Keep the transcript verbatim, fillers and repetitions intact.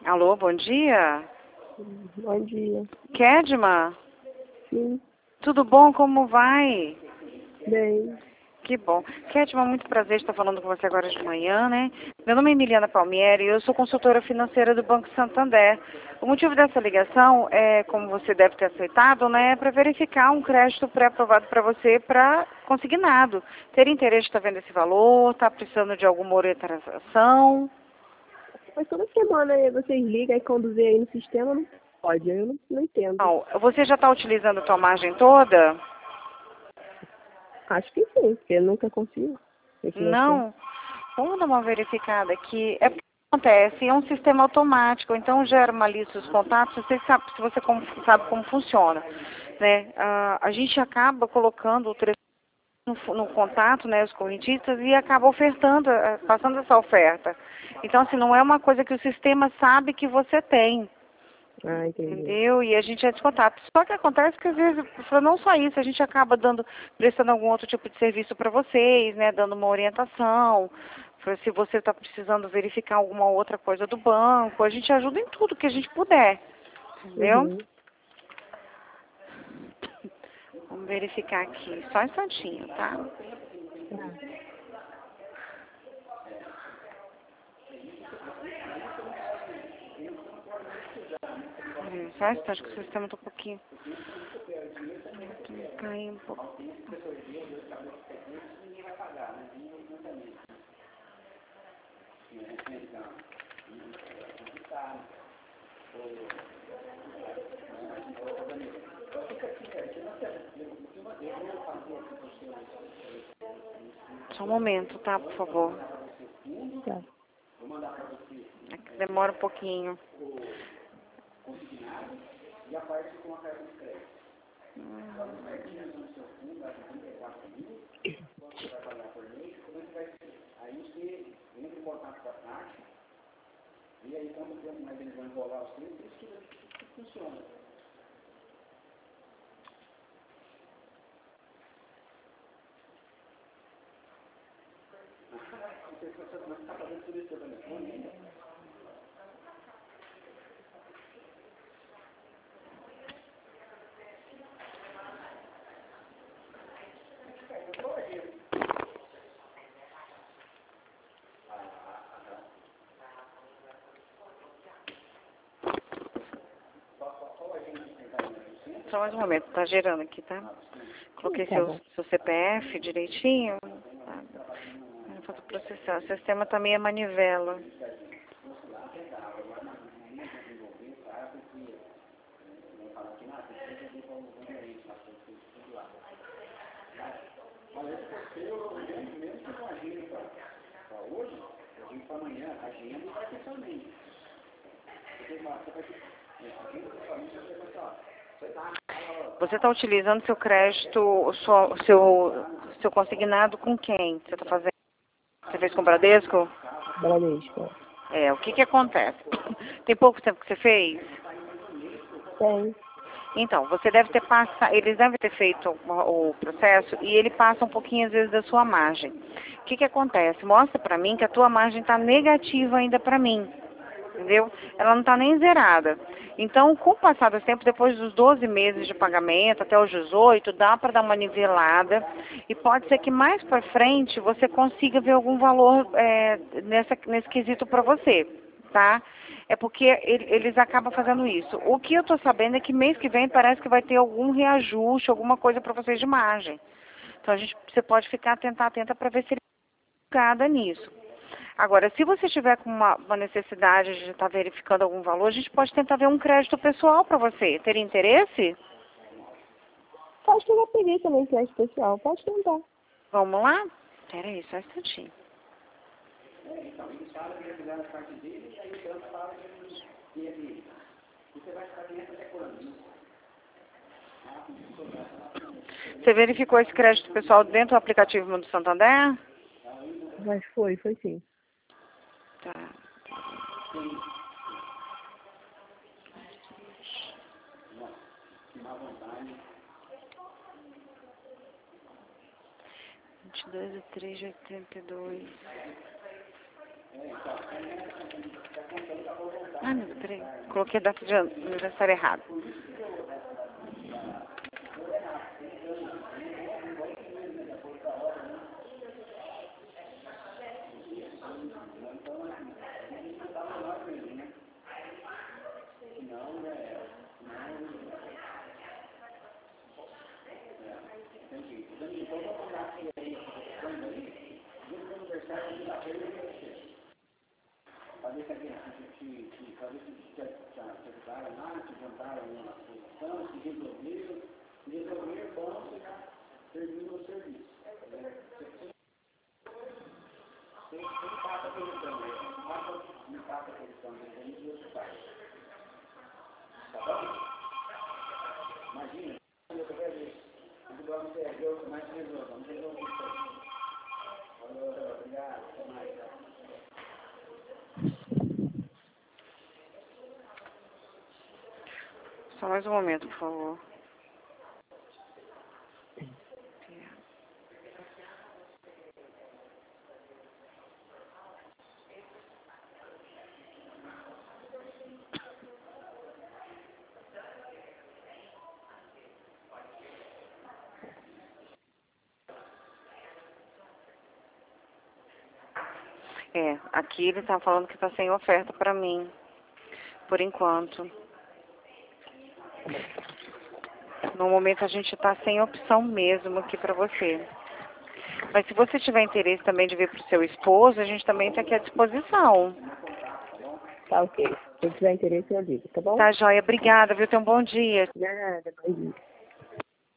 Alô, bom dia. Bom dia. Kedma, Sim, tudo bom? Como vai? bem. Que bom. Kedma, muito prazer estar falando com você agora de manhã, né? Meu nome é Emiliana Palmieri e eu sou consultora financeira do Banco Santander. O motivo dessa ligação é, como você deve ter aceitado, né, é para verificar um crédito pré-aprovado para você para consignado. Ter interesse em estar vendo esse valor? Está precisando de alguma orientação? Mas toda semana aí vocês ligam e conduzem aí no sistema, não pode, eu não, não entendo. Não, você já está utilizando a sua margem toda? Acho que sim, porque eu nunca consigo. Não. Vamos dar uma verificada aqui. É porque acontece, é um sistema automático, então gera uma lista dos contatos, você sabe, se você como, sabe como funciona. Né? Ah, a gente acaba colocando o telefone no, no contato, né, os correntistas, e acaba ofertando, ah, passando essa oferta. Então, assim, não é uma coisa que o sistema sabe que você tem. Ah, entendi. Entendeu? E a gente é descontato. Só que acontece que às vezes, não só isso, a gente acaba dando, prestando algum outro tipo de serviço para vocês, né? Dando uma orientação. Se você está precisando verificar alguma outra coisa do banco, a gente ajuda em tudo que a gente puder. Entendeu? Uhum. Vamos verificar aqui. Só um instantinho, tá? Tá. Hum, Só um instante que o sistema está um pouquinho. Caiu um pouco. Só um momento, tá? Por favor. Tá. É que demora um pouquinho. Só mais um momento, tá gerando aqui, tá? Coloquei Tá seu, bom. seu C P F direitinho. Tá? Falta processar. O sistema também é manivela. Você está utilizando seu crédito, o seu, seu, seu consignado com quem? Você está fazendo? Você fez com o Bradesco? Bradesco. É, o que que acontece? Tem pouco tempo que você fez? Tem. Então, você deve ter passado, eles devem ter feito o, o processo e ele passa um pouquinho às vezes da sua margem. O que que acontece? Mostra pra mim que a tua margem está negativa ainda pra mim, entendeu? Ela não está nem zerada. Então, com o passar do tempo, depois dos doze meses de pagamento, até os dezoito, dá para dar uma nivelada e pode ser que mais para frente você consiga ver algum valor é, nessa, nesse quesito para você, tá? É porque ele- eles acabam fazendo isso. O que eu estou sabendo é que mês que vem parece que vai ter algum reajuste, alguma coisa para vocês de margem. Então, a gente, você pode ficar atenta, atenta para ver se ele está nisso. Agora, se você tiver com uma, uma necessidade de estar verificando algum valor, a gente pode tentar ver um crédito pessoal para você. Teria interesse? Acho que eu já peguei também crédito pessoal. Pode tentar. Vamos lá? Peraí, só um instantinho. Você verificou esse crédito pessoal dentro do aplicativo do Santander? Mas foi, foi sim. Tá. vinte e dois de três de oitenta e dois. Ah, meu Deus, peraí. Coloquei a data de aniversário errado. Fazer que a gente se fazer que se ajudaram lá, se juntaram uma solução, se resolveram, se resolveram, bom, você já termina o serviço. Você não passa a questão, não passa a questão, depende do outro pai. Tá bom? Imagina, eu quero ver. Vamos dar um servidor, mais resolver, vamos resolver isso aí. Valeu, obrigado, até mais. Só mais um momento, por favor. É, aqui ele tá falando que tá sem oferta pra mim, por enquanto. No momento a gente tá sem opção mesmo aqui pra você. Mas se você tiver interesse também de vir pro seu esposo, a gente também tá aqui à disposição. Tá ok. Se eu tiver interesse, eu digo, tá bom? Tá, joia. Obrigada, viu? Tenha um bom dia. Nada, bom dia.